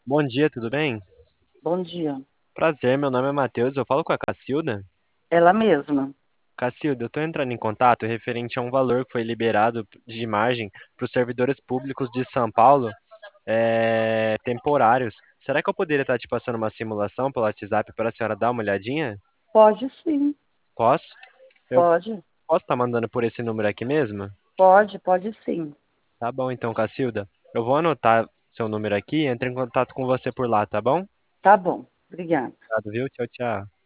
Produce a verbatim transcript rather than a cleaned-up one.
Bom dia, tudo bem? Bom dia. Prazer, meu nome é Matheus, eu falo com a Cacilda. Ela mesma. Cacilda, eu estou entrando em contato referente a um valor que foi liberado de margem para os servidores públicos de São Paulo, é, temporários. Será que eu poderia estar te passando uma simulação pelo WhatsApp para a senhora dar uma olhadinha? Pode sim, Posso? Eu pode. posso estar mandando por esse número aqui mesmo? Pode, pode sim. Tá bom então, Cacilda. Eu vou anotar seu número aqui e entro em contato com você por lá, tá bom? Tá bom. Obrigada. Obrigado, viu? Tchau, tchau.